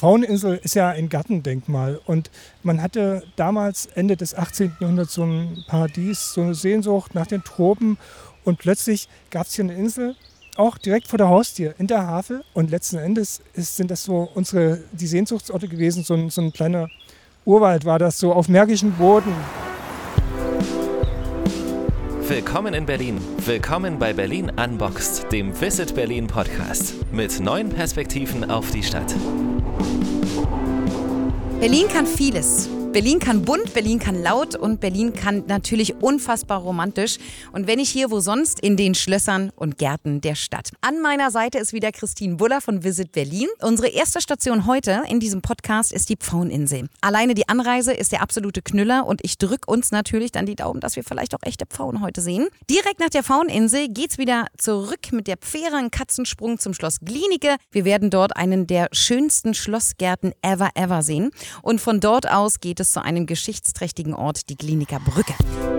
Pfaueninsel ist ja ein Gartendenkmal und man hatte damals Ende des 18. Jahrhunderts so ein Paradies, so eine Sehnsucht nach den Tropen und plötzlich gab es hier eine Insel, auch direkt vor der Haustür in der Havel und letzten Endes sind das so die Sehnsuchtsorte gewesen, so ein kleiner Urwald war das, so auf märkischem Boden. Willkommen in Berlin. Willkommen bei Berlin Unboxed, dem Visit Berlin Podcast mit neuen Perspektiven auf die Stadt. Berlin kann vieles. Berlin kann bunt, Berlin kann laut und Berlin kann natürlich unfassbar romantisch. Und wenn nicht hier, wo sonst? In den Schlössern und Gärten der Stadt. An meiner Seite ist wieder Christine Buller von Visit Berlin. Unsere erste Station heute in diesem Podcast ist die Pfaueninsel. Alleine die Anreise ist der absolute Knüller und ich drücke uns natürlich dann die Daumen, dass wir vielleicht auch echte Pfauen heute sehen. Direkt nach der Pfaueninsel geht's wieder zurück mit der Fähre, einen Katzensprung zum Schloss Glienicke. Wir werden dort einen der schönsten Schlossgärten ever sehen. Und von dort aus geht es zu einem geschichtsträchtigen Ort, die Glienicker Brücke.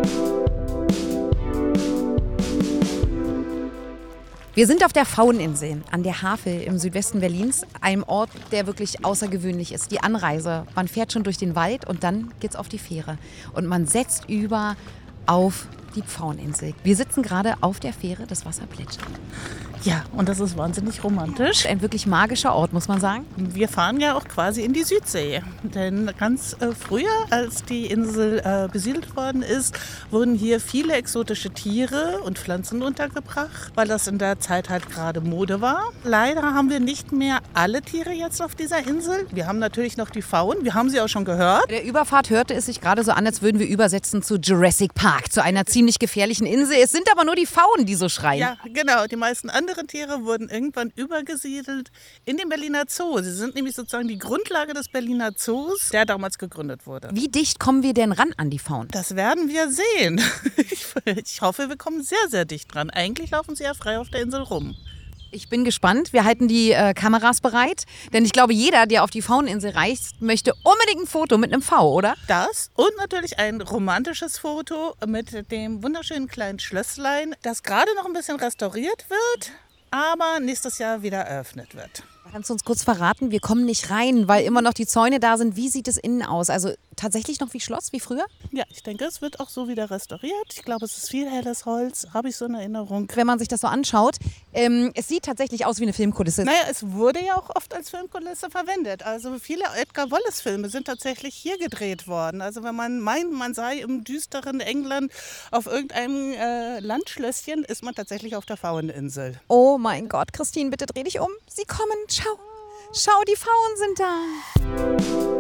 Wir sind auf der Pfaueninsel an der Havel im Südwesten Berlins, einem Ort, der wirklich außergewöhnlich ist. Die Anreise, man fährt schon durch den Wald und dann geht's auf die Fähre. Und man setzt über auf die Pfaueninsel. Wir sitzen gerade auf der Fähre, das Wasser plätschert. Ja, und das ist wahnsinnig romantisch. Ein wirklich magischer Ort, muss man sagen. Wir fahren ja auch quasi in die Südsee. Denn ganz früher, als die Insel besiedelt worden ist, wurden hier viele exotische Tiere und Pflanzen untergebracht, weil das in der Zeit halt gerade Mode war. Leider haben wir nicht mehr alle Tiere jetzt auf dieser Insel. Wir haben natürlich noch die Pfauen, wir haben sie auch schon gehört. Bei der Überfahrt hörte es sich gerade so an, als würden wir übersetzen zu Jurassic Park, zu einer ziemlich gefährlichen Insel. Es sind aber nur die Pfauen, die so schreien. Ja, genau. Die meisten anderen Tiere wurden irgendwann übergesiedelt in den Berliner Zoo. Sie sind nämlich sozusagen die Grundlage des Berliner Zoos, der damals gegründet wurde. Wie dicht kommen wir denn ran an die Pfauen? Das werden wir sehen. Ich hoffe, wir kommen sehr, sehr dicht dran. Eigentlich laufen sie ja frei auf der Insel rum. Ich bin gespannt. Wir halten die Kameras bereit. Denn ich glaube, jeder, der auf die Pfaueninsel reist, möchte unbedingt ein Foto mit einem V, oder? Das und natürlich ein romantisches Foto mit dem wunderschönen kleinen Schlösslein, das gerade noch ein bisschen restauriert wird, aber nächstes Jahr wieder eröffnet wird. Kannst du uns kurz verraten, wir kommen nicht rein, weil immer noch die Zäune da sind. Wie sieht es innen aus? Also tatsächlich noch wie Schloss, wie früher? Ja, ich denke, es wird auch so wieder restauriert. Ich glaube, es ist viel helles Holz, habe ich so in Erinnerung. Wenn man sich das so anschaut, es sieht tatsächlich aus wie eine Filmkulisse. Naja, es wurde ja auch oft als Filmkulisse verwendet. Also viele Edgar Wallace-Filme sind tatsächlich hier gedreht worden. Also wenn man meint, man sei im düsteren England auf irgendeinem Landschlösschen, ist man tatsächlich auf der Pfaueninsel. Oh mein Gott, Christine, bitte dreh dich um. Sie kommen, schau, die Pfauen sind da.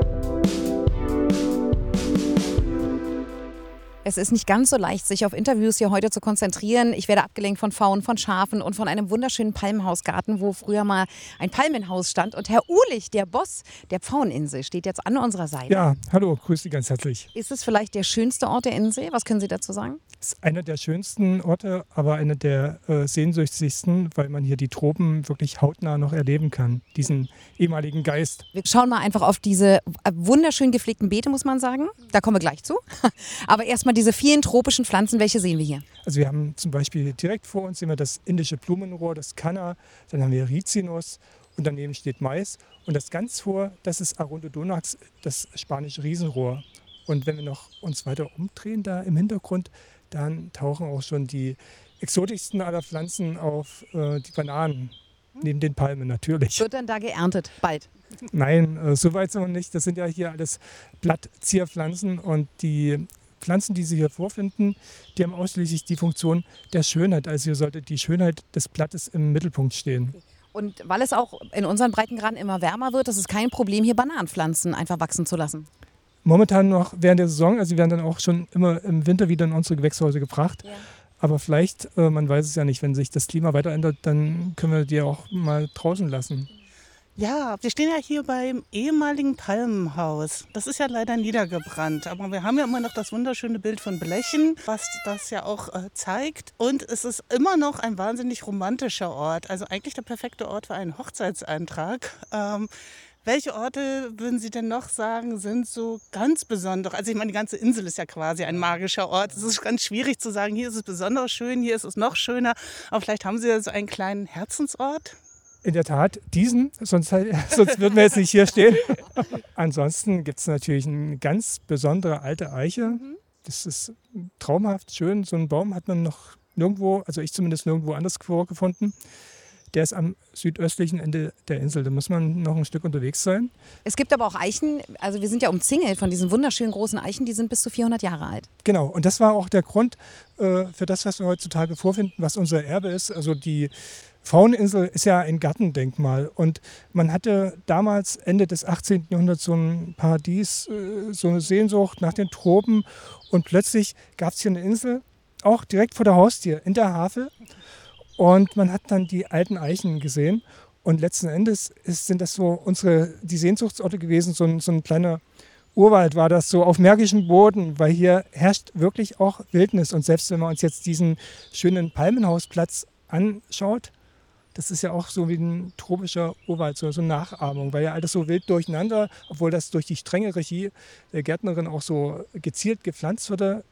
Es ist nicht ganz so leicht, sich auf Interviews hier heute zu konzentrieren. Ich werde abgelenkt von Pfauen, von Schafen und von einem wunderschönen Palmenhausgarten, wo früher mal ein Palmenhaus stand. Und Herr Uhlich, der Boss der Pfaueninsel, steht jetzt an unserer Seite. Ja, hallo, grüß Sie ganz herzlich. Ist es vielleicht der schönste Ort der Insel? Was können Sie dazu sagen? Es ist einer der schönsten Orte, aber einer der sehnsüchtigsten, weil man hier die Tropen wirklich hautnah noch erleben kann, diesen ehemaligen Geist. Wir schauen mal einfach auf diese wunderschön gepflegten Beete, muss man sagen. Da kommen wir gleich zu. Aber erstmal diese vielen tropischen Pflanzen, welche sehen wir hier? Also wir haben zum Beispiel direkt vor uns sehen wir das indische Blumenrohr, das Kanna, dann haben wir Rizinus und daneben steht Mais. Und das ganz vor, das ist Arundodonax, das spanische Riesenrohr. Und wenn wir noch uns weiter umdrehen da im Hintergrund, dann tauchen auch schon die exotischsten aller Pflanzen auf, die Bananen, neben den Palmen natürlich. Wird dann da geerntet, bald? Nein, so weit sind wir nicht. Das sind ja hier alles Blattzierpflanzen und die Pflanzen, die Sie hier vorfinden, die haben ausschließlich die Funktion der Schönheit. Also hier sollte die Schönheit des Blattes im Mittelpunkt stehen. Und weil es auch in unseren Breitengraden immer wärmer wird, ist es kein Problem, hier Bananenpflanzen einfach wachsen zu lassen. Momentan noch während der Saison, also sie werden dann auch schon immer im Winter wieder in unsere Gewächshäuser gebracht. Ja. Aber vielleicht, man weiß es ja nicht, wenn sich das Klima weiter ändert, dann können wir die auch mal draußen lassen. Ja, wir stehen ja hier beim ehemaligen Palmenhaus. Das ist ja leider niedergebrannt, aber wir haben ja immer noch das wunderschöne Bild von Blechen, was das ja auch zeigt. Und es ist immer noch ein wahnsinnig romantischer Ort, also eigentlich der perfekte Ort für einen Hochzeitsantrag. Welche Orte, würden Sie denn noch sagen, sind so ganz besonders? Also ich meine, die ganze Insel ist ja quasi ein magischer Ort. Es ist ganz schwierig zu sagen, hier ist es besonders schön, hier ist es noch schöner. Aber vielleicht haben Sie ja so einen kleinen Herzensort? In der Tat, diesen, sonst würden wir jetzt nicht hier stehen. Ansonsten gibt es natürlich eine ganz besondere alte Eiche. Das ist traumhaft schön. So einen Baum hat man noch nirgendwo, also ich zumindest nirgendwo anders vorgefunden. Der ist am südöstlichen Ende der Insel. Da muss man noch ein Stück unterwegs sein. Es gibt aber auch Eichen, also wir sind ja umzingelt von diesen wunderschönen großen Eichen, die sind bis zu 400 Jahre alt. Genau, und das war auch der Grund für das, was wir heutzutage vorfinden, was unser Erbe ist. Also die Fauninsel ist ja ein Gartendenkmal und man hatte damals Ende des 18. Jahrhunderts so ein Paradies, so eine Sehnsucht nach den Tropen und plötzlich gab es hier eine Insel, auch direkt vor der Haustür in der Havel. Und man hat dann die alten Eichen gesehen und letzten Endes sind das so die Sehnsuchtsorte gewesen, so ein kleiner Urwald war das, so auf märkischem Boden, weil hier herrscht wirklich auch Wildnis. Und selbst wenn man uns jetzt diesen schönen Palmenhausplatz anschaut, das ist ja auch so wie ein tropischer Urwald, so eine Nachahmung, weil ja alles so wild durcheinander, obwohl das durch die strenge Regie der Gärtnerin auch so gezielt gepflanzt wurde,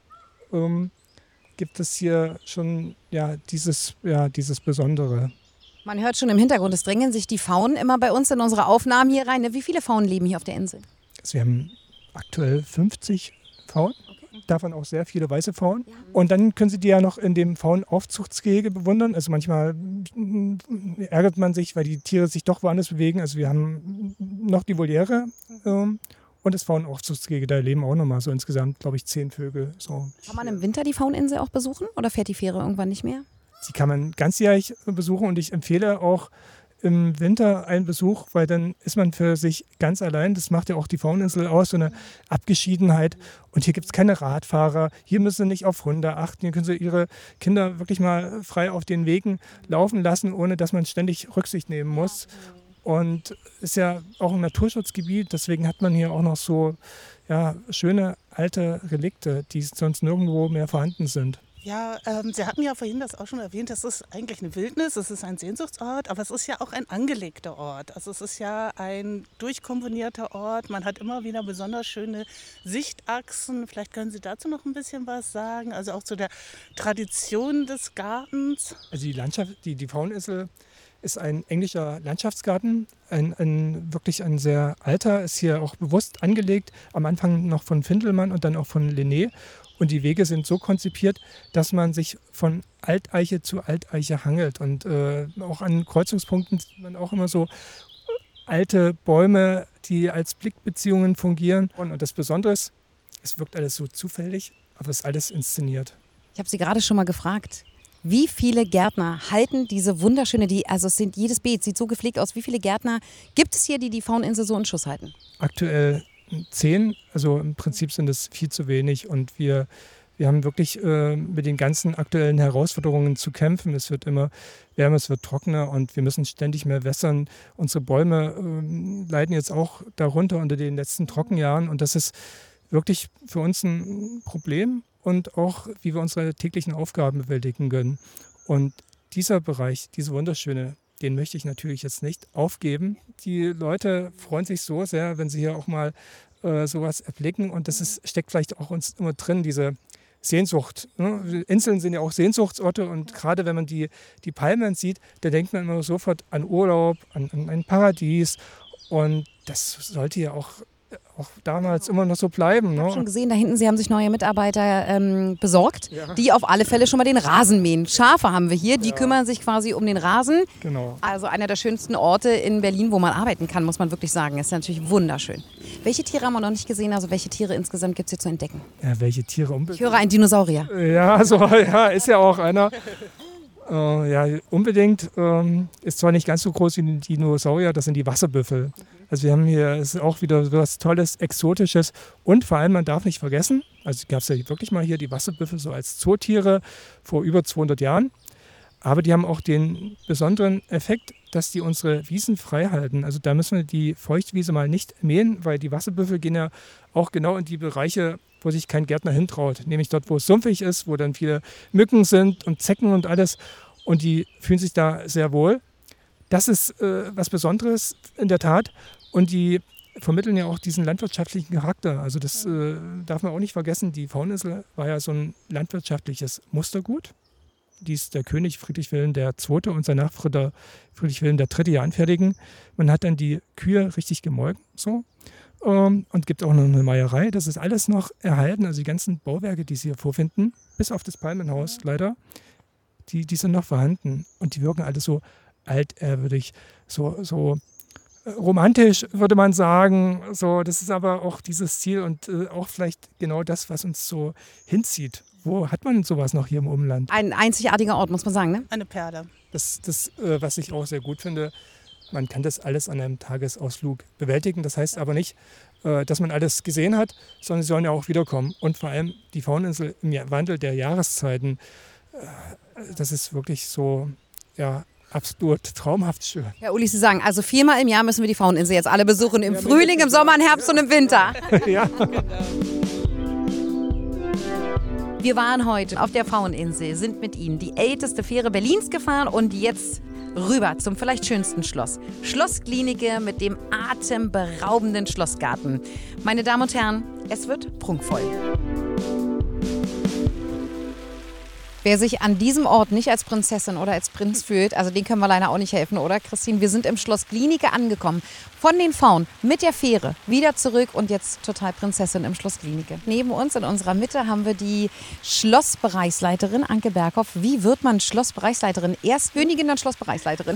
gibt es hier schon dieses Besondere. Man hört schon im Hintergrund, es drängen sich die Faunen immer bei uns in unsere Aufnahmen hier rein. Wie viele Faunen leben hier auf der Insel? Also wir haben aktuell 50 Faunen, davon auch sehr viele weiße Faunen. Und dann können Sie die ja noch in dem Faunenaufzuchtsgehege bewundern. Also manchmal ärgert man sich, weil die Tiere sich doch woanders bewegen. Also wir haben noch die Voliere und das Faunenaufzuchtsgehege. Da leben auch nochmal so insgesamt, glaube ich, 10 Vögel. So. Kann man im Winter die Fauninsel auch besuchen oder fährt die Fähre irgendwann nicht mehr? Die kann man ganzjährig besuchen und ich empfehle auch im Winter einen Besuch, weil dann ist man für sich ganz allein. Das macht ja auch die Fauninsel aus, so eine Abgeschiedenheit. Und hier gibt es keine Radfahrer. Hier müssen Sie nicht auf Hunde achten. Hier können Sie Ihre Kinder wirklich mal frei auf den Wegen laufen lassen, ohne dass man ständig Rücksicht nehmen muss. Und ist ja auch ein Naturschutzgebiet. Deswegen hat man hier auch noch so schöne alte Relikte, die sonst nirgendwo mehr vorhanden sind. Ja, Sie hatten ja vorhin das auch schon erwähnt, das ist eigentlich eine Wildnis, es ist ein Sehnsuchtsort, aber es ist ja auch ein angelegter Ort. Also es ist ja ein durchkomponierter Ort, man hat immer wieder besonders schöne Sichtachsen. Vielleicht können Sie dazu noch ein bisschen was sagen, also auch zu der Tradition des Gartens. Also die Landschaft, die Fauninsel ist ein englischer Landschaftsgarten, wirklich ein sehr alter, ist hier auch bewusst angelegt, am Anfang noch von Findelmann und dann auch von Linné. Und die Wege sind so konzipiert, dass man sich von Alteiche zu Alteiche hangelt. Und auch an Kreuzungspunkten sieht man auch immer so alte Bäume, die als Blickbeziehungen fungieren. Und das Besondere ist, es wirkt alles so zufällig, aber es ist alles inszeniert. Ich habe Sie gerade schon mal gefragt, wie viele Gärtner halten diese wunderschöne, jedes Beet sieht so gepflegt aus, wie viele Gärtner gibt es hier, die die Fauninsel so in Schuss halten? Aktuell 10, also im Prinzip sind es viel zu wenig und wir haben wirklich mit den ganzen aktuellen Herausforderungen zu kämpfen. Es wird immer wärmer, es wird trockener und wir müssen ständig mehr wässern. Unsere Bäume leiden jetzt auch darunter unter den letzten Trockenjahren und das ist wirklich für uns ein Problem und auch, wie wir unsere täglichen Aufgaben bewältigen können. Und dieser Bereich, diese wunderschöne, den möchte ich natürlich jetzt nicht aufgeben. Die Leute freuen sich so sehr, wenn sie hier auch mal sowas erblicken. Und das steckt vielleicht auch uns immer drin, diese Sehnsucht. Ne? Inseln sind ja auch Sehnsuchtsorte. Und gerade wenn man die Palmen sieht, da denkt man immer sofort an Urlaub, an ein Paradies. Und das sollte ja auch damals immer noch so bleiben. Ich habe schon gesehen, da hinten, Sie haben sich neue Mitarbeiter besorgt, die auf alle Fälle schon mal den Rasen mähen. Schafe haben wir hier, die kümmern sich quasi um den Rasen. Genau. Also einer der schönsten Orte in Berlin, wo man arbeiten kann, muss man wirklich sagen. Ist natürlich wunderschön. Welche Tiere haben wir noch nicht gesehen? Also welche Tiere insgesamt gibt es hier zu entdecken? Ja, welche Tiere unbedingt? Ich höre einen Dinosaurier. Ist ja auch einer. Unbedingt. Ist zwar nicht ganz so groß wie ein Dinosaurier, das sind die Wasserbüffel. Also wir haben hier, es ist auch wieder was Tolles, Exotisches und vor allem, man darf nicht vergessen, also gab es ja wirklich mal hier die Wasserbüffel so als Zootiere vor über 200 Jahren, aber die haben auch den besonderen Effekt, dass die unsere Wiesen frei halten. Also da müssen wir die Feuchtwiese mal nicht mähen, weil die Wasserbüffel gehen ja auch genau in die Bereiche, wo sich kein Gärtner hintraut, nämlich dort, wo es sumpfig ist, wo dann viele Mücken sind und Zecken und alles und die fühlen sich da sehr wohl. Das ist was Besonderes in der Tat und die vermitteln ja auch diesen landwirtschaftlichen Charakter. Also das darf man auch nicht vergessen, die Fauninsel war ja so ein landwirtschaftliches Mustergut. ließ der König Friedrich Wilhelm II. Und sein Nachfolger Friedrich Wilhelm III. Ja anfertigen. Man hat dann die Kühe richtig gemolken so, und gibt auch noch eine Meierei. Das ist alles noch erhalten, also die ganzen Bauwerke, die Sie hier vorfinden, bis auf das Palmenhaus leider, die sind noch vorhanden. Und die wirken alle so altehrwürdig, so romantisch, würde man sagen. So, das ist aber auch dieses Ziel und auch vielleicht genau das, was uns so hinzieht. Wo hat man sowas noch hier im Umland? Ein einzigartiger Ort, muss man sagen, ne? Eine Perle. Das was ich auch sehr gut finde, man kann das alles an einem Tagesausflug bewältigen. Das heißt aber nicht, dass man alles gesehen hat, sondern sie sollen ja auch wiederkommen. Und vor allem die Fauninsel im Wandel der Jahreszeiten, das ist wirklich so, ja, absolut traumhaft schön. Ja, Uli, Sie sagen, also 4-mal im Jahr müssen wir die Fauninsel jetzt alle besuchen. Im Frühling, im Sommer, im Herbst und im Winter. Ja. Wir waren heute auf der Fauninsel, sind mit Ihnen die älteste Fähre Berlins gefahren und jetzt rüber zum vielleicht schönsten Schloss. Schloss Glienicke mit dem atemberaubenden Schlossgarten. Meine Damen und Herren, es wird prunkvoll. Wer sich an diesem Ort nicht als Prinzessin oder als Prinz fühlt, also den können wir leider auch nicht helfen, oder Christine? Wir sind im Schloss Glienicke angekommen. Von den Faunen mit der Fähre wieder zurück und jetzt total Prinzessin im Schloss Glienicke. Neben uns in unserer Mitte haben wir die Schlossbereichsleiterin Anke Berghoff. Wie wird man Schlossbereichsleiterin? Erst Königin, dann Schlossbereichsleiterin.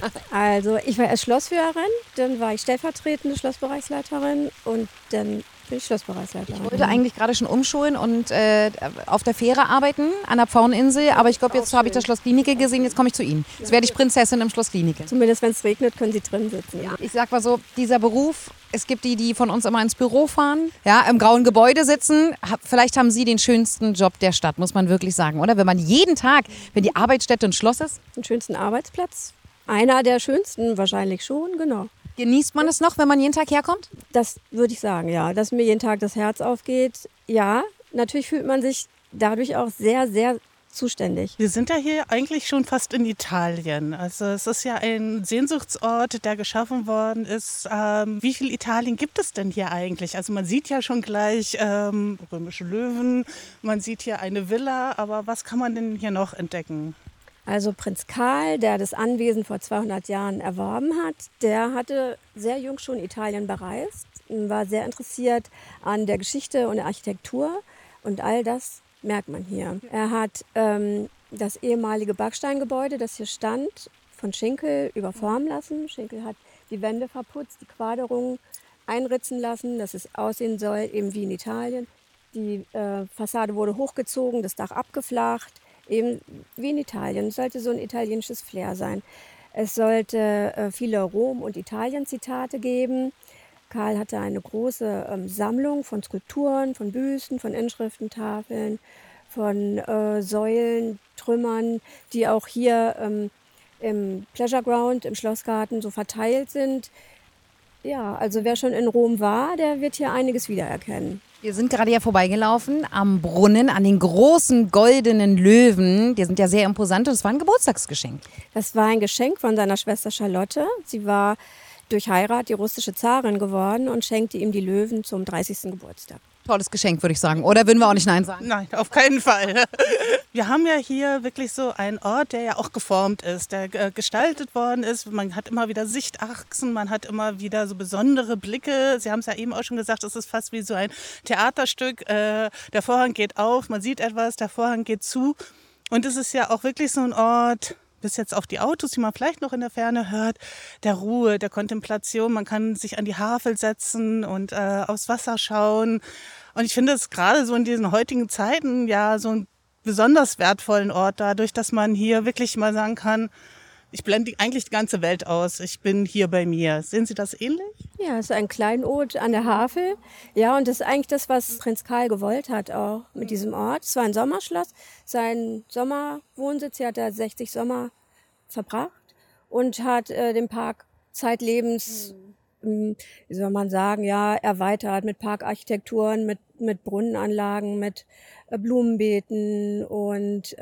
Also ich war erst Schlossführerin, dann war ich stellvertretende Schlossbereichsleiterin und dann bin ich Schlossbereichsleiterin. Ich wollte eigentlich gerade schon umschulen und auf der Fähre arbeiten, an der Fauninsel. Aber ich glaube, jetzt habe ich das Schloss Glienicke gesehen, jetzt komme ich zu Ihnen. Jetzt werde ich Prinzessin im Schloss Glienicke. Zumindest wenn es regnet, können Sie drin sitzen. Ja. Ich sag mal so, dieser Beruf, es gibt die von uns immer ins Büro fahren, ja, im grauen Gebäude sitzen. Vielleicht haben Sie den schönsten Job der Stadt, muss man wirklich sagen, oder? Wenn man jeden Tag, wenn die Arbeitsstätte ein Schloss ist. Den schönsten Arbeitsplatz. Einer der schönsten wahrscheinlich schon, genau. Genießt man es noch, wenn man jeden Tag herkommt? Das würde ich sagen, ja. Dass mir jeden Tag das Herz aufgeht. Ja, natürlich fühlt man sich dadurch auch sehr, sehr zuständig. Wir sind ja hier eigentlich schon fast in Italien. Also es ist ja ein Sehnsuchtsort, der geschaffen worden ist. Wie viel Italien gibt es denn hier eigentlich? Also man sieht ja schon gleich römische Löwen, man sieht hier eine Villa, aber was kann man denn hier noch entdecken? Also Prinz Karl, der das Anwesen vor 200 Jahren erworben hat, der hatte sehr jung schon Italien bereist, war sehr interessiert an der Geschichte und der Architektur und all das merkt man hier. Er hat das ehemalige Backsteingebäude, das hier stand, von Schinkel überformen lassen. Schinkel hat die Wände verputzt, die Quaderungen einritzen lassen, dass es aussehen soll, eben wie in Italien. Die Fassade wurde hochgezogen, das Dach abgeflacht. Eben wie in Italien. Es sollte so ein italienisches Flair sein. Es sollte viele Rom- und Italien-Zitate geben. Karl hatte eine große Sammlung von Skulpturen, von Büsten, von Inschriftentafeln, von Säulen, Trümmern, die auch hier im Pleasure Ground, im Schlossgarten so verteilt sind. Ja, also wer schon in Rom war, der wird hier einiges wiedererkennen. Wir sind gerade ja vorbeigelaufen am Brunnen, an den großen goldenen Löwen. Die sind ja sehr imposant und es war ein Geburtstagsgeschenk. Das war ein Geschenk von seiner Schwester Charlotte. Sie war durch Heirat die russische Zarin geworden und schenkte ihm die Löwen zum 30. Geburtstag. Tolles Geschenk, würde ich sagen. Oder würden wir auch nicht Nein sagen? Nein, auf keinen Fall. Wir haben ja hier wirklich so einen Ort, der ja auch geformt ist, der gestaltet worden ist. Man hat immer wieder Sichtachsen, man hat immer wieder so besondere Blicke. Sie haben es ja eben auch schon gesagt, es ist fast wie so ein Theaterstück. Der Vorhang geht auf, man sieht etwas, der Vorhang geht zu. Und es ist ja auch wirklich so ein Ort, bis jetzt auf die Autos, die man vielleicht noch in der Ferne hört, der Ruhe, der Kontemplation. Man kann sich an die Havel setzen und aufs Wasser schauen. Und ich finde es gerade so in diesen heutigen Zeiten ja so einen besonders wertvollen Ort, dadurch, dass man hier wirklich mal sagen kann, ich blende eigentlich die ganze Welt aus. Ich bin hier bei mir. Sehen Sie das ähnlich? Ja, es ist ein Kleinod an der Havel. Ja, und das ist eigentlich das, was Prinz Karl gewollt hat auch mit diesem Ort. Es war ein Sommerschloss. Sein Sommerwohnsitz, hier hat er 60 Sommer verbracht und hat den Park zeitlebens, wie soll man sagen, ja, erweitert mit Parkarchitekturen, mit Brunnenanlagen, mit Blumenbeeten und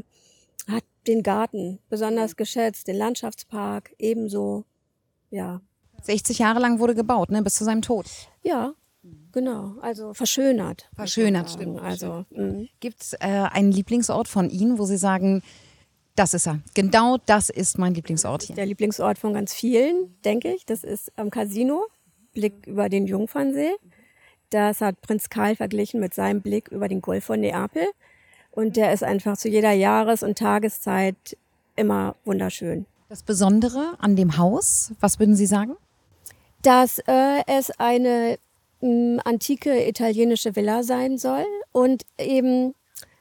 hat den Garten besonders geschätzt, den Landschaftspark ebenso, ja. 60 Jahre lang wurde gebaut, ne, bis zu seinem Tod. Ja, genau, also verschönert. Verschönert, stimmt. Also, Gibt es einen Lieblingsort von Ihnen, wo Sie sagen, Das ist er. Genau das ist mein Lieblingsort hier. Der Lieblingsort von ganz vielen, denke ich. Das ist am Casino, Blick über den Jungfernsee. Das hat Prinz Karl verglichen mit seinem Blick über den Golf von Neapel. Und der ist einfach zu jeder Jahres- und Tageszeit immer wunderschön. Das Besondere an dem Haus, was würden Sie sagen? Dass es eine antike italienische Villa sein soll und eben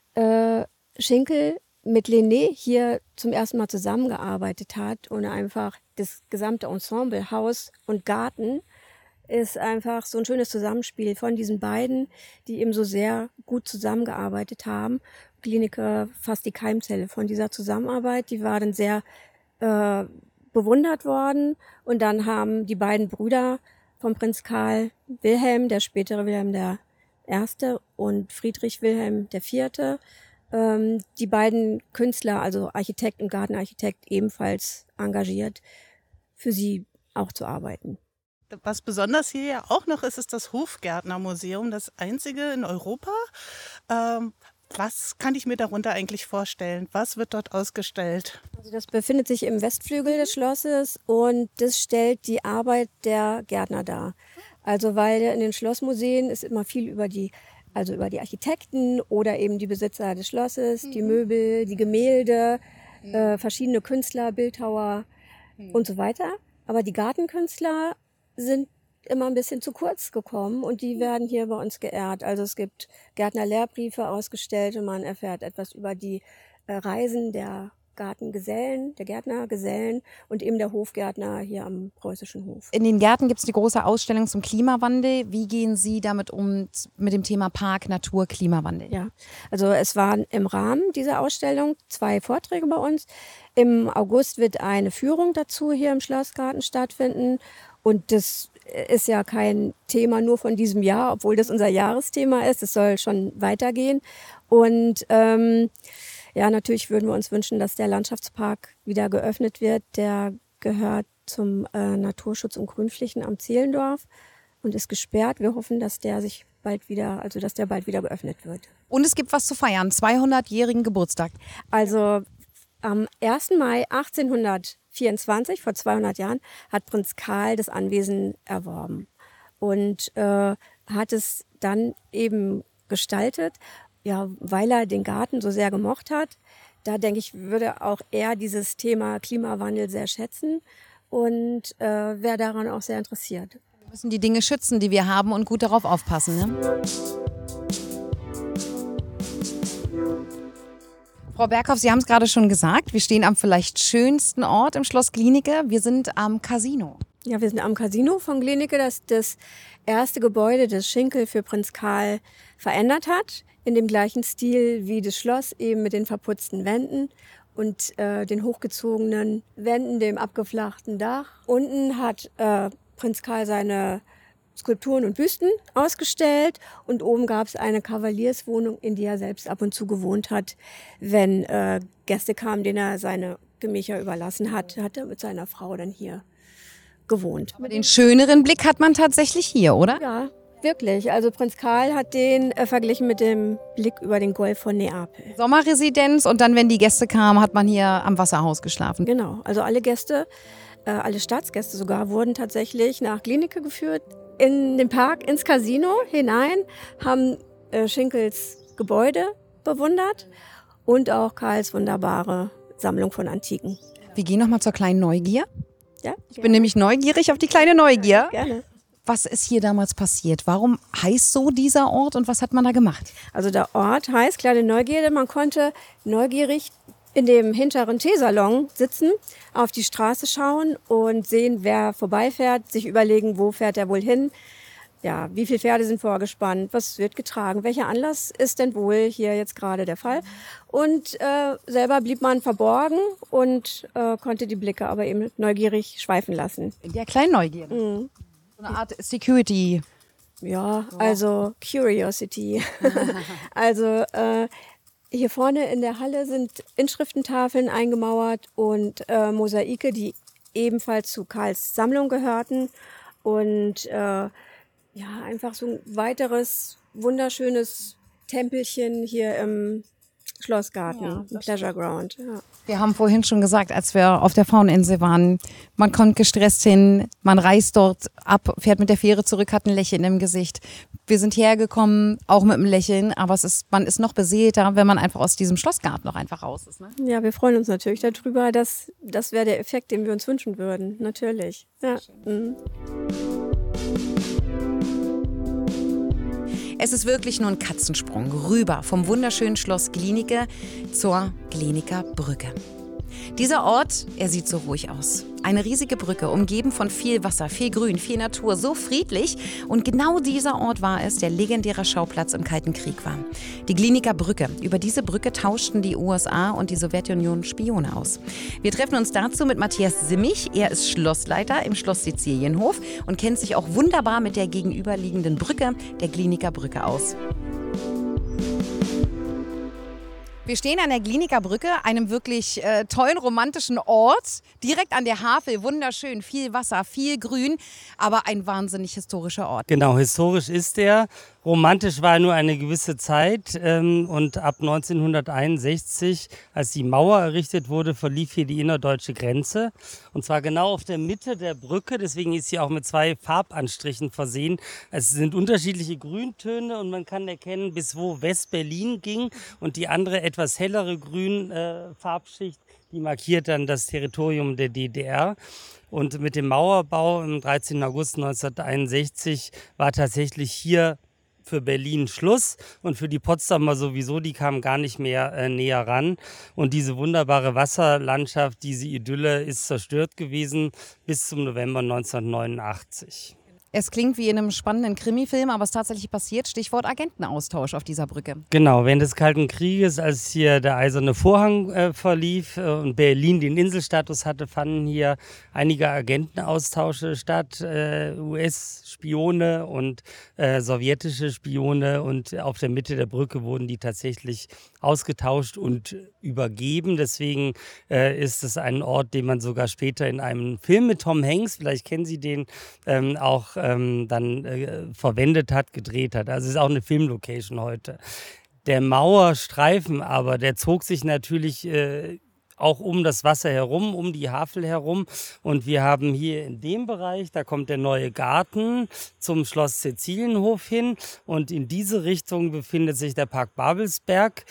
Schinkel mit Lené hier zum ersten Mal zusammengearbeitet hat und einfach das gesamte Ensemble, Haus und Garten, ist einfach so ein schönes Zusammenspiel von diesen beiden, die eben so sehr gut zusammengearbeitet haben. Glienicke fast die Keimzelle von dieser Zusammenarbeit, die war dann sehr bewundert worden. Und dann haben die beiden Brüder von Prinz Karl, Wilhelm, der spätere Wilhelm I. und Friedrich Wilhelm IV., die beiden Künstler, also Architekt und Gartenarchitekt, ebenfalls engagiert, für sie auch zu arbeiten. Was besonders hier ja auch noch ist, ist das Hofgärtnermuseum, das einzige in Europa. Was kann ich mir darunter eigentlich vorstellen? Was wird dort ausgestellt? Also das befindet sich im Westflügel des Schlosses und das stellt die Arbeit der Gärtner dar. Also weil in den Schlossmuseen ist immer viel über die Architekten oder eben die Besitzer des Schlosses, die Möbel, die Gemälde, verschiedene Künstler, Bildhauer und so weiter. Aber die Gartenkünstler sind immer ein bisschen zu kurz gekommen und die werden hier bei uns geehrt. Also es gibt Gärtner-Lehrbriefe ausgestellt und man erfährt etwas über die Reisen der Gartengesellen, der Gärtnergesellen und eben der Hofgärtner hier am Preußischen Hof. In den Gärten gibt es die große Ausstellung zum Klimawandel. Wie gehen Sie damit um, mit dem Thema Park, Natur, Klimawandel? Ja, also es waren im Rahmen dieser Ausstellung 2 Vorträge bei uns. Im August wird eine Führung dazu hier im Schlossgarten stattfinden. Und das ist ja kein Thema nur von diesem Jahr, obwohl das unser Jahresthema ist. Es soll schon weitergehen. Und ja, natürlich würden wir uns wünschen, dass der Landschaftspark wieder geöffnet wird. Der gehört zum Naturschutz- und Grünflächenamt Zehlendorf und ist gesperrt. Wir hoffen, dass der bald wieder geöffnet wird. Und es gibt was zu feiern, 200-jährigen Geburtstag. Also am 1. Mai 1824, vor 200 Jahren, hat Prinz Karl das Anwesen erworben und hat es dann eben gestaltet, ja, weil er den Garten so sehr gemocht hat. Da denke ich, würde auch er dieses Thema Klimawandel sehr schätzen und wäre daran auch sehr interessiert. Wir müssen die Dinge schützen, die wir haben und gut darauf aufpassen. Ne? Frau Berghoff, Sie haben es gerade schon gesagt, wir stehen am vielleicht schönsten Ort im Schloss Glienicke. Wir sind am Casino. Ja, wir sind am Casino von Glienicke, das das erste Gebäude, das Schinkel für Prinz Karl verändert hat. In dem gleichen Stil wie das Schloss, eben mit den verputzten Wänden und den hochgezogenen Wänden, dem abgeflachten Dach. Unten hat Prinz Karl seine Skulpturen und Büsten ausgestellt und oben gab es eine Kavalierswohnung, in die er selbst ab und zu gewohnt hat. Wenn Gäste kamen, denen er seine Gemächer überlassen hat, hat er mit seiner Frau dann hier gewohnt. Aber den schöneren Blick hat man tatsächlich hier, oder? Ja, wirklich. Also Prinz Karl hat den verglichen mit dem Blick über den Golf von Neapel. Sommerresidenz und dann, wenn die Gäste kamen, hat man hier am Wasserhaus geschlafen. Genau, also alle Gäste, alle Staatsgäste sogar, wurden tatsächlich nach Glienicke geführt, in den Park, ins Casino hinein, haben Schinkels Gebäude bewundert und auch Karls wunderbare Sammlung von Antiken. Wir gehen nochmal zur kleinen Neugier. Ja, Ich bin nämlich neugierig auf die kleine Neugier. gerne. Was ist hier damals passiert? Warum heißt so dieser Ort und was hat man da gemacht? Also der Ort heißt Kleine Neugierde. Man konnte neugierig in dem hinteren Teesalon sitzen, auf die Straße schauen und sehen, wer vorbeifährt, sich überlegen, wo fährt er wohl hin. Ja, wie viele Pferde sind vorgespannt, was wird getragen, welcher Anlass ist denn wohl hier jetzt gerade der Fall. Und selber blieb man verborgen und konnte die Blicke aber eben neugierig schweifen lassen. In der kleinen Neugierde. Mhm. So eine Art Security. Ja, also Curiosity. Also hier vorne in der Halle sind Inschriftentafeln eingemauert und Mosaike, die ebenfalls zu Karls Sammlung gehörten. Und ja, einfach so ein weiteres wunderschönes Tempelchen hier im Schlossgarten, ein Pleasure Ground. Ja. Wir haben vorhin schon gesagt, als wir auf der Fauninsel waren, man kommt gestresst hin, man reist dort ab, fährt mit der Fähre zurück, hat ein Lächeln im Gesicht. Wir sind hergekommen, auch mit einem Lächeln, aber man ist noch beseelter, wenn man einfach aus diesem Schlossgarten noch einfach raus ist. Ne? Ja, wir freuen uns natürlich darüber, das wäre der Effekt, den wir uns wünschen würden, natürlich. Ja. Mhm. Es ist wirklich nur ein Katzensprung rüber vom wunderschönen Schloss Glienicke zur Glienicker Brücke. Dieser Ort, er sieht so ruhig aus. Eine riesige Brücke, umgeben von viel Wasser, viel Grün, viel Natur, so friedlich. Und genau dieser Ort war es, der legendärer Schauplatz im Kalten Krieg war. Die Glienicker Brücke. Über diese Brücke tauschten die USA und die Sowjetunion Spione aus. Wir treffen uns dazu mit Matthias Simmich. Er ist Schlossleiter im Schloss Sizilienhof und kennt sich auch wunderbar mit der gegenüberliegenden Brücke, der Glienicker Brücke, aus. Wir stehen an der Glienicker Brücke, einem wirklich tollen, romantischen Ort, direkt an der Havel, wunderschön, viel Wasser, viel Grün, aber ein wahnsinnig historischer Ort. Genau, historisch ist er. Romantisch war nur eine gewisse Zeit und ab 1961, als die Mauer errichtet wurde, verlief hier die innerdeutsche Grenze. Und zwar genau auf der Mitte der Brücke, deswegen ist sie auch mit 2 Farbanstrichen versehen. Es sind unterschiedliche Grüntöne und man kann erkennen, bis wo West-Berlin ging, und die andere etwas hellere Grün-Farbschicht, die markiert dann das Territorium der DDR. Und mit dem Mauerbau am 13. August 1961 war tatsächlich hier für Berlin Schluss und für die Potsdamer sowieso, die kamen gar nicht mehr näher ran. Und diese wunderbare Wasserlandschaft, diese Idylle ist zerstört gewesen bis zum November 1989. Es klingt wie in einem spannenden Krimifilm, aber es ist tatsächlich passiert. Stichwort Agentenaustausch auf dieser Brücke. Genau, während des Kalten Krieges, als hier der Eiserne Vorhang verlief und Berlin den Inselstatus hatte, fanden hier einige Agentenaustausche statt. US-Spione und sowjetische Spione, und auf der Mitte der Brücke wurden die tatsächlich ausgetauscht und übergeben. Deswegen ist es ein Ort, den man sogar später in einem Film mit Tom Hanks, vielleicht kennen Sie den, auch verwendet hat, gedreht hat. Also es ist auch eine Filmlocation heute. Der Mauerstreifen aber, der zog sich natürlich auch um das Wasser herum, um die Havel herum. Und wir haben hier in dem Bereich, da kommt der neue Garten zum Schloss Sizilienhof hin. Und in diese Richtung befindet sich der Park Babelsberg,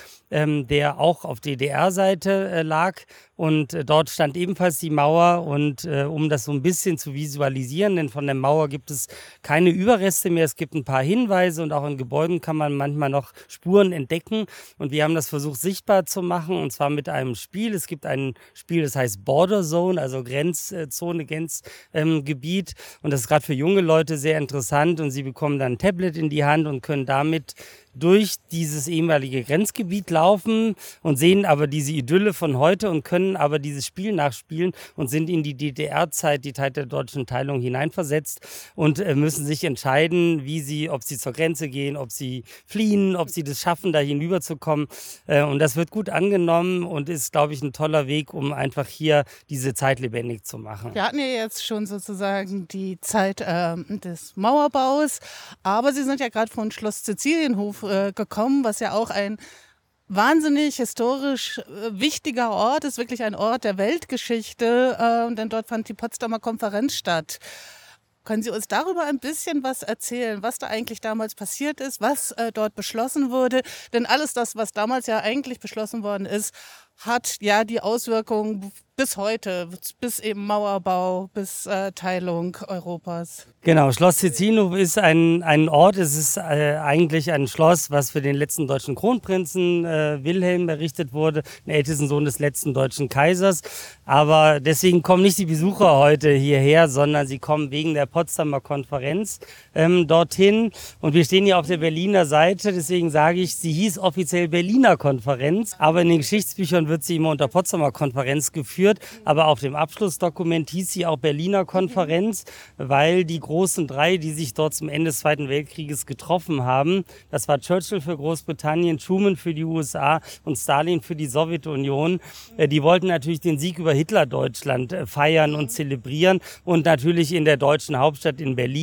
der auch auf DDR-Seite lag. Und dort stand ebenfalls die Mauer. Und um das so ein bisschen zu visualisieren, denn von der Mauer gibt es keine Überreste mehr. Es gibt ein paar Hinweise und auch in Gebäuden kann man manchmal noch Spuren entdecken. Und wir haben das versucht sichtbar zu machen, und zwar mit einem Spiel. Es gibt ein Spiel, das heißt Border Zone, also Grenzzone, Grenzgebiet. Und das ist gerade für junge Leute sehr interessant. Und sie bekommen dann ein Tablet in die Hand und können damit durch dieses ehemalige Grenzgebiet laufen und sehen aber diese Idylle von heute und können aber dieses Spiel nachspielen und sind in die DDR-Zeit, die Zeit der deutschen Teilung, hineinversetzt und müssen sich entscheiden, ob sie zur Grenze gehen, ob sie fliehen, ob sie das schaffen, da hinüberzukommen. Und das wird gut angenommen und ist, glaube ich, ein toller Weg, um einfach hier diese Zeit lebendig zu machen. Wir hatten ja jetzt schon sozusagen die Zeit des Mauerbaus, aber Sie sind ja gerade von Schloss Sizilienhof gekommen, was ja auch ein wahnsinnig historisch wichtiger Ort ist, wirklich ein Ort der Weltgeschichte, denn dort fand die Potsdamer Konferenz statt. Können Sie uns darüber ein bisschen was erzählen, was da eigentlich damals passiert ist, was dort beschlossen wurde? Denn alles das, was damals ja eigentlich beschlossen worden ist, hat ja die Auswirkungen bis heute, bis eben Mauerbau, bis Teilung Europas. Genau, Schloss Sizilienhof ist ein Ort, es ist eigentlich ein Schloss, was für den letzten deutschen Kronprinzen Wilhelm errichtet wurde, den ältesten Sohn des letzten deutschen Kaisers. Aber deswegen kommen nicht die Besucher heute hierher, sondern sie kommen wegen der Potsdamer Konferenz dorthin. Und wir stehen hier auf der Berliner Seite, deswegen sage ich, sie hieß offiziell Berliner Konferenz, aber in den Geschichtsbüchern wird sie immer unter Potsdamer Konferenz geführt. Aber auf dem Abschlussdokument hieß sie auch Berliner Konferenz, weil die großen drei, die sich dort zum Ende des Zweiten Weltkrieges getroffen haben, das war Churchill für Großbritannien, Truman für die USA und Stalin für die Sowjetunion. Die wollten natürlich den Sieg über Hitler-Deutschland feiern und zelebrieren und natürlich in der deutschen Hauptstadt in Berlin.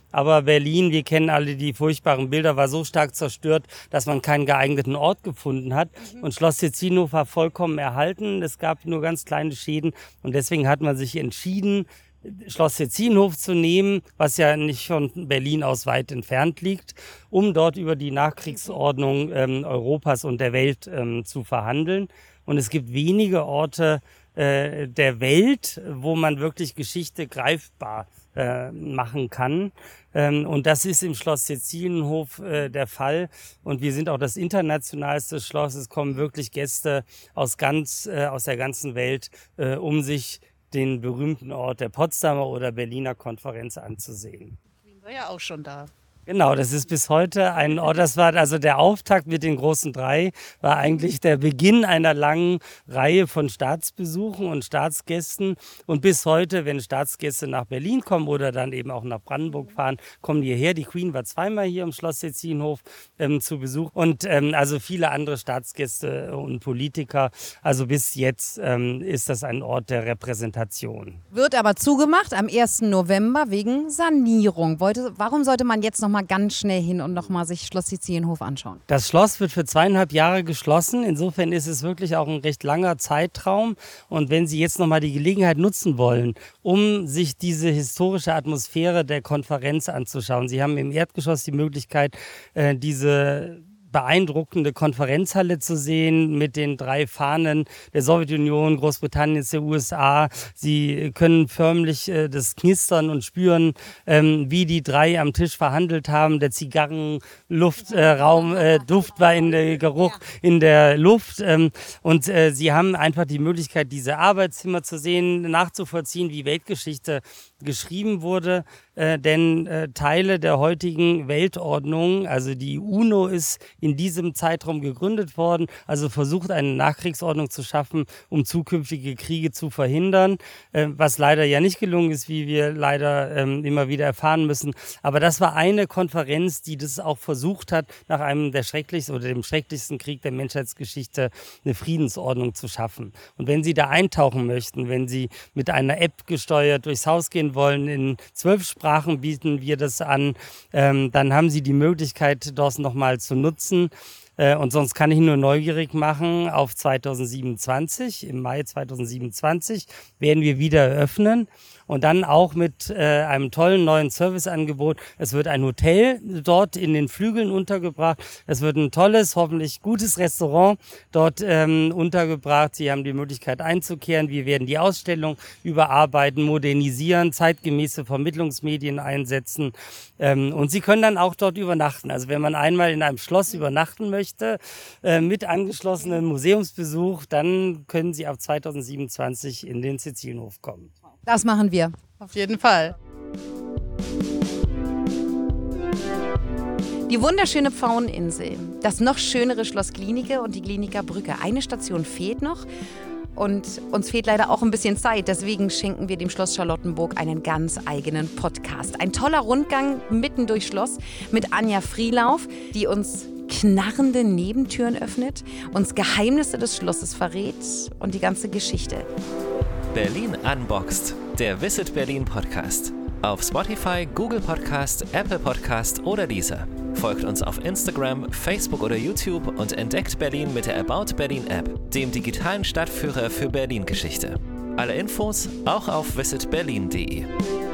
Aber Berlin, wir kennen alle die furchtbaren Bilder, war so stark zerstört, dass man keinen geeigneten Ort gefunden hat. Und Schloss Tschetschenhof war vollkommen erhalten. Es gab nur ganz kleine Schäden. Und deswegen hat man sich entschieden, Schloss Tschetschenhof zu nehmen, was ja nicht von Berlin aus weit entfernt liegt, um dort über die Nachkriegsordnung Europas und der Welt zu verhandeln. Und es gibt wenige Orte der Welt, wo man wirklich Geschichte greifbar machen kann. Und das ist im Schloss Tschetschenhof der Fall. Und wir sind auch das internationalste Schloss. Es kommen wirklich Gäste aus der ganzen Welt, um sich den berühmten Ort der Potsdamer oder Berliner Konferenz anzusehen. Ich war ja auch schon da. Genau, das ist bis heute ein Ort, das war also der Auftakt mit den großen drei, war eigentlich der Beginn einer langen Reihe von Staatsbesuchen und Staatsgästen. Und bis heute, wenn Staatsgäste nach Berlin kommen oder dann eben auch nach Brandenburg fahren, kommen die hierher. Die Queen war zweimal hier im Schloss Tschetschenhof zu Besuch und also viele andere Staatsgäste und Politiker. Also bis jetzt ist das ein Ort der Repräsentation. Wird aber zugemacht am 1. November wegen Sanierung. Warum sollte man jetzt noch mal ganz schnell hin und noch mal sich Schloss Tschetschenhof anschauen? Das Schloss wird für 2,5 Jahre geschlossen. Insofern ist es wirklich auch ein recht langer Zeitraum. Und wenn Sie jetzt noch mal die Gelegenheit nutzen wollen, um sich diese historische Atmosphäre der Konferenz anzuschauen. Sie haben im Erdgeschoss die Möglichkeit, diese beeindruckende Konferenzhalle zu sehen mit den 3 Fahnen der Sowjetunion, Großbritanniens, der USA. Sie können förmlich das knistern und spüren, wie die 3 am Tisch verhandelt haben. Der Zigarrenduft war in der Geruch in der Luft. Und sie haben einfach die Möglichkeit, diese Arbeitszimmer zu sehen, nachzuvollziehen, wie Weltgeschichte geschrieben wurde. Denn Teile der heutigen Weltordnung, also die UNO ist in diesem Zeitraum gegründet worden, also versucht eine Nachkriegsordnung zu schaffen, um zukünftige Kriege zu verhindern, was leider ja nicht gelungen ist, wie wir leider immer wieder erfahren müssen. Aber das war eine Konferenz, die das auch versucht hat, nach einem der schrecklichsten oder dem schrecklichsten Krieg der Menschheitsgeschichte eine Friedensordnung zu schaffen. Und wenn Sie da eintauchen möchten, wenn Sie mit einer App gesteuert durchs Haus gehen wollen, in 12 Sprachen bieten wir das an, dann haben Sie die Möglichkeit, das nochmal zu nutzen. Und sonst kann ich nur neugierig machen auf 2027. Im Mai 2027 werden wir wieder eröffnen. Und dann auch mit einem tollen neuen Serviceangebot. Es wird ein Hotel dort in den Flügeln untergebracht. Es wird ein tolles, hoffentlich gutes Restaurant dort untergebracht. Sie haben die Möglichkeit einzukehren. Wir werden die Ausstellung überarbeiten, modernisieren, zeitgemäße Vermittlungsmedien einsetzen. Und Sie können dann auch dort übernachten. Also wenn man einmal in einem Schloss übernachten möchte, mit angeschlossenem Museumsbesuch, dann können Sie ab 2027 in den Tschetschenhof kommen. Das machen wir. Auf jeden Fall. Die wunderschöne Pfaueninsel, das noch schönere Schloss Glienicke und die Glienicker Brücke. Eine Station fehlt noch und uns fehlt leider auch ein bisschen Zeit. Deswegen schenken wir dem Schloss Charlottenburg einen ganz eigenen Podcast. Ein toller Rundgang mitten durchs Schloss mit Anja Frielauf, die uns knarrende Nebentüren öffnet, uns Geheimnisse des Schlosses verrät und die ganze Geschichte. Berlin Unboxed, der Visit Berlin Podcast. Auf Spotify, Google Podcast, Apple Podcast oder Deezer. Folgt uns auf Instagram, Facebook oder YouTube und entdeckt Berlin mit der About Berlin App, dem digitalen Stadtführer für Berlin-Geschichte. Alle Infos auch auf visitberlin.de.